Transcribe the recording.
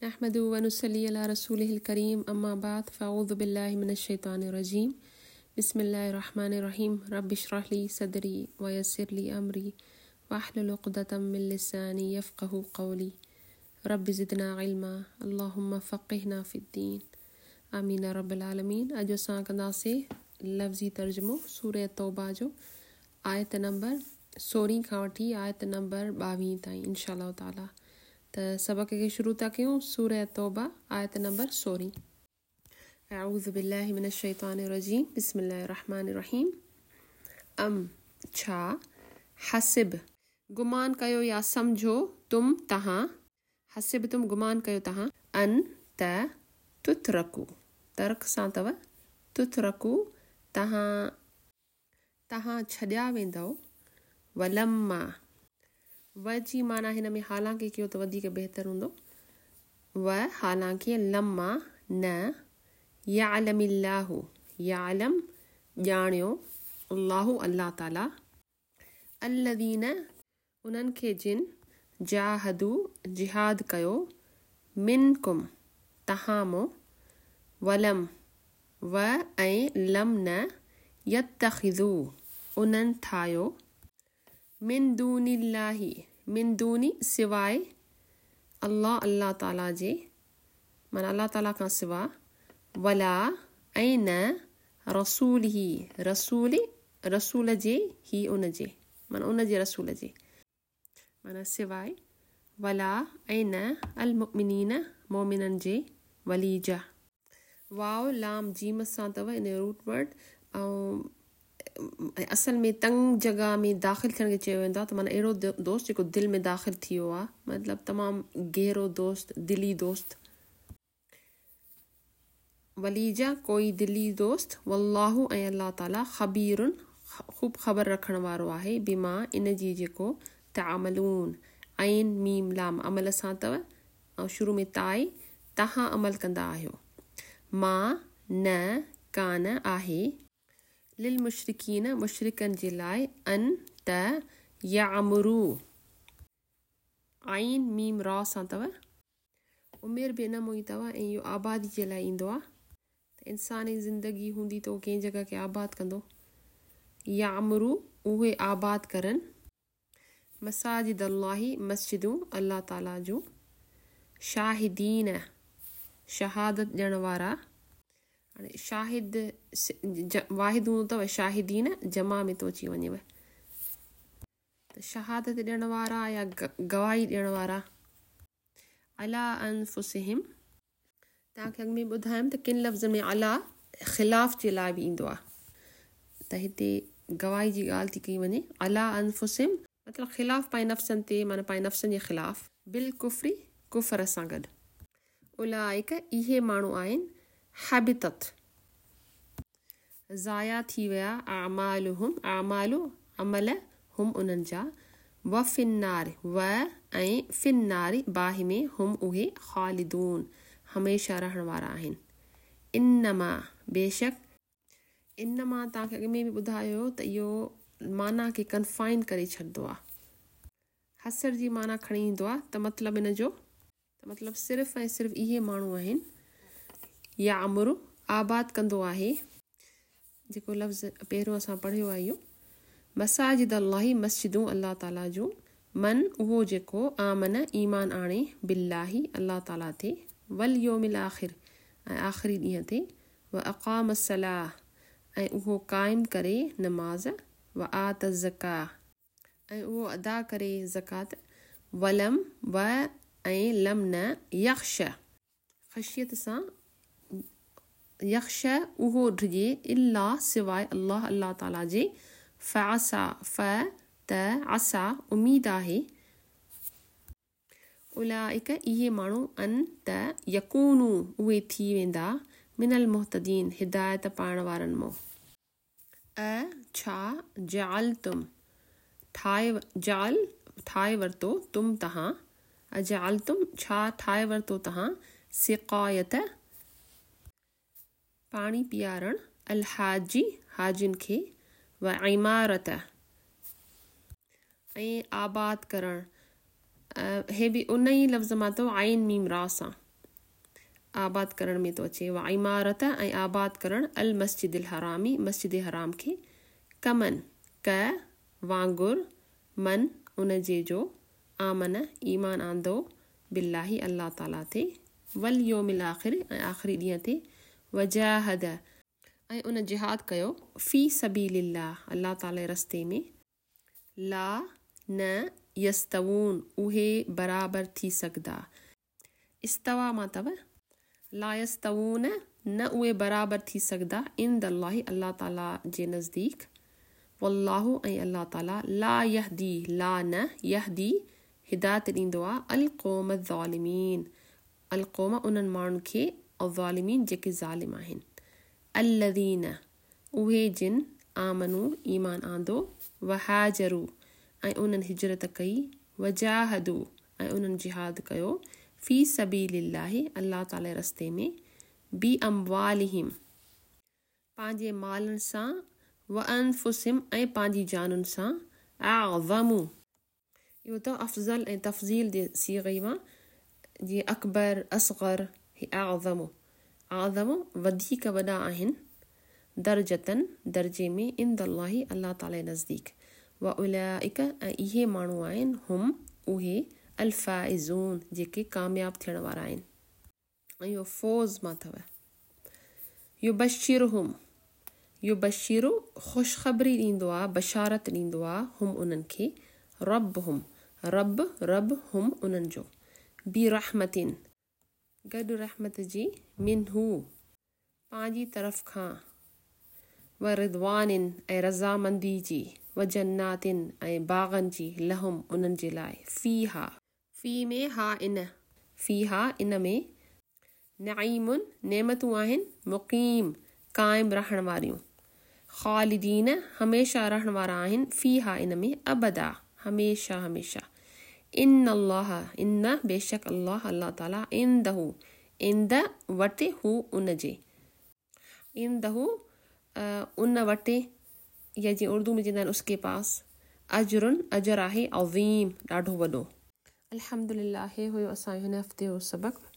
नहमदु व नुसल्ली अला रसूलिहिल करीम अम्मा बाद फ़अऊज़ु बिल्लाहि मिनश शैतानिर रजीम बिस्मिल्लाहिर रहमानिर रहीम रब्बि इश्रह ली सदरी व यस्सिर ली अमरी वहलुल उक़दतम मिन लिसानी यफ़क़हू क़ौली रब्बि ज़िदना इल्मा अल्लाहुम्मा फ़क़िहना फ़िद्दीन आमीन रब्बिल आलमीन। अॼु असां कंदासीं लफ़्ज़ी तर्जुमो सूरह तौबा जो आयत नंबर 16 खां वठी आयत नंबर 22 ताईं इंशा अल्लाह ताला। त सबक खे शुरू था कयूं। सूरह तौबा आयत नंबर 16। अऊज़ु बिल्लाहि मिनश शैतानिर रजीम बिस्मिल्लाहिर रहमानिर रहीम। अम छा हसिब गुमान कयो या समझो तुम तहां हसिब तुम गुमान कयो तहां अन त तुतरकू तर्क सां तव तुतरकू तहां छॾिया वेंदव वलम्मा व जी माना हिन में हालांकि कयो त वधीक बहितर हूंदो। व हालांकि लम्मा न यालमिल्लाहु यालम ॼाणियो अल्लाहु अल्लाह ताला अल्लज़ीन उन्हनि खे जिन जाहदू जिहाद कयो मिनकुम तहां मो वलम व ऐं लम न यत्तखिज़ू उन्हनि ठाहियो मिन दूनिल्लाही मिन दूनी सिवाय अल्लाह ताला जे माना अल्लाह ताला खां सिवा वला ऐं न रसूलिही रसूल जे ही उन जे माना उन जे रसूल जे माना सिवाय वला ऐं न अल मुमिनीन मोमिनन जे वलीजा वाव लाम जीम सां तव इन रूट वर्ड ऐं असल में तंग जगह में दाख़िल थियण खे चयो वेंदो आहे त माना अहिड़ो दोस्त जेको दिलि में दाख़िल थी वियो आहे मतिलबु तमामु गहरो दोस्त दिली दोस्त वलीजा कोई दिली दोस्त वल्लाहु ऐं अल्लाह ताला ख़बीरुन ख़ूब ख़बर रखण वारो आहे बिमा इन जी जेको तअमलून ऐं मीम लाम अमल सां तव ऐं शुरू में ताई तहां अमल कंदा आहियो मां न कान आहे लिल मुशरिकीन मुशरिकन जे लाइ अन त यामुरू आइन मीम रा सां तव उमिर बि इन मों ई तव ऐं इहो आबादी जे लाइ ईंदो आहे त इंसानी ज़िंदगी हूंदी त कंहिं जॻह खे आबाद कंदो। यामुरू उहे आबाद करनि मसाजिद अल्लाही मस्जिदूं अल्लाह ताला जूं शाहिदीन शहादत ॾियण वारा हाणे शाहिद वाहिद हूंदो अथव शाहिदीन जमा में थो अची वञेव त शहादत ॾियण वारा या गवाही ॾियण वारा अला अनफुसिहिम तव्हांखे अॻ में ॿुधायमि त किन लफ़्ज़नि में अला ख़िलाफ़ जे लाइ बि ईंदो आहे त हिते गवाही जी ॻाल्हि थी कई वञे अला अनफुसिहिम मतिलबु ख़िलाफ़ पंहिंजे नफ़्सनि ते माना पंहिंजे नफ़्सनि जे ख़िलाफ़ बिल कुफ़री कुफ़र सां गॾु उलाइक इहे माण्हू आहिनि हबितत ज़ाया थी विया आमालु अमल हुम उन्हनि जा व फिन्नार व ऐं फिन्नारी बाहि में हुम उहे ख़ालिदून हमेशह रहण वारा आहिनि। इन्नमा बेशक इन्नमा तव्हांखे अॻ में बि ॿुधायो त इहो माना खे कन्फाइन करे छॾंदो आहे हसर जी माना खणी ईंदो आहे त मतिलबु इन जो त मतिलबु सिर्फ़ु ऐं सिर्फ़ु इहे माण्हू आहिनि या अमुरु आबाद कंदो आहे जेको लफ़्ज़ पहिरियों असां पढ़ियो आहे इहो मसाजिद अल्लाही मस्जिदूं अल्लाह ताला जूं मन उहो जेको आमन ईमान आणे बिल्लाही अल्लाह ताला ते वल योमिल आख़िर ऐं आख़िरी ॾींहं ते व अक़ाम सलाह ऐं उहो क़ाइमु करे नमाज़ व आत ज़का ऐं उहो अदा करे ज़कात वलम व ऐं लम न यख्श ख़शियत सां यख्श उहो ढिजे इल्ला सिवाय अल्लाह ताला जे फ़असा फ़ त असा उमीद आहे उलाइक इहे माण्हू अन त यकूनू उहे थी वेंदा मिनल मुहतदीन हिदायत पाइण वारनि मां छा जाल तुम ठाहे वरितो तुम तहां अजाल तुम छा ठाहे वरितो तहां सिक़ायत पाणी पीआरण अलहाजी हाजिन खे व इमारत ऐं आबाद करण हे बि उन ई लफ़्ज़ मां अथव आइन मीम रा सां आबाद करण में तो अचे। व इमारत ऐं आबाद करण अल मस्जिदिल हरामी मस्जिद हराम खे। कमन क वांगुर मन उन जे जो आमन ईमान आंदो बिल्लाही अल्लाह ताला ते वल योमिल आखिर ऐं आख़िरी ॾींहं ते वजाहद ऐं उन जिहाद कयो फ़ी सबीलिल्लाह अल्लाह ताला रस्ते में। ला न यस्तवून उहे बराबर थी सघंदा। इस्तवा मां अथव ला यस्तवून न उहे बराबर थी सघंदा इंद अल्लाही अल्लाह ताला जे नज़दीक। वल्लाहु ऐं अल्लाह ताला ला यहदी ला न यहदी हिदायत ॾींदो आहे अल क़ौम ज़ालिमीन अल क़ौम उन्हनि माण्हुनि खे ज़ालिमीन जेके ज़ालिम आहिनि। अल्लज़ीन उहे जिन आमनू ईमान आंदो वहाजरू ऐं उन्हनि हिजरत कई वजाहदू ऐं उन्हनि जिहाद कयो फ़ी सबीलिल्लाहि अल्लाह ताला रस्ते में बी अम्वालिहिम पंहिंजे मालनि सां व अनफुसिम ऐं पंहिंजी जानुनि सां आज़मू इहो त अफ़ज़ल ऐं तफ़ज़ील जे सीग़े मां जीअं अकबर असग़र आज़मू आज़मू वधीक वॾा आहिनि दर्जतन दर्जे में इंद अल्लाही अल्लाह ताला नज़दीक। व उलाइक ऐं इहे माण्हू आहिनि हुम उहे अल्फ़ाइज़ून जेके कामयाब थियण वारा आहिनि। ऐं इहो फ़ौज़ मां अथव। युबश्शिरुहुम युबश्शिरु ख़ुशख़बरी ॾींदो आहे बशारत ॾींदो आहे हुम उन्हनि खे रब्बुहुम रब हुम उन्हनि जो बि रहमतिन गॾु रहमत जी मिन्हू पंहिंजी तरफ़ खां व रिदवानिन ऐं रज़ामंदी जी व जन्नातिन ऐं बाग़नि जी लहुम उन्हनि जे लाइ फ़ीहा फ़ी में हा इन फ़ीहा इन में नईमुन नेमतूं आहिनि मुक़ीम क़ाइम रहण वारियूं ख़ालिदीन हमेशा रहण वारा आहिनि फ़ीहा इन में अबदा हमेशा हमेशा। इन अल्लाह इन बेशक अल्लाह अल्लाह ताला इंदहू इंद वटि हू उन जे इंदहू उन वटि या जीअं उर्दू में चवंदा आहिनि उसके पास अजरुन अजर आहे अज़ीम ॾाढो वॾो। अल्हम्दुलिल्लाह हे हुयो असांजो हिन हफ़्ते जो सबक़।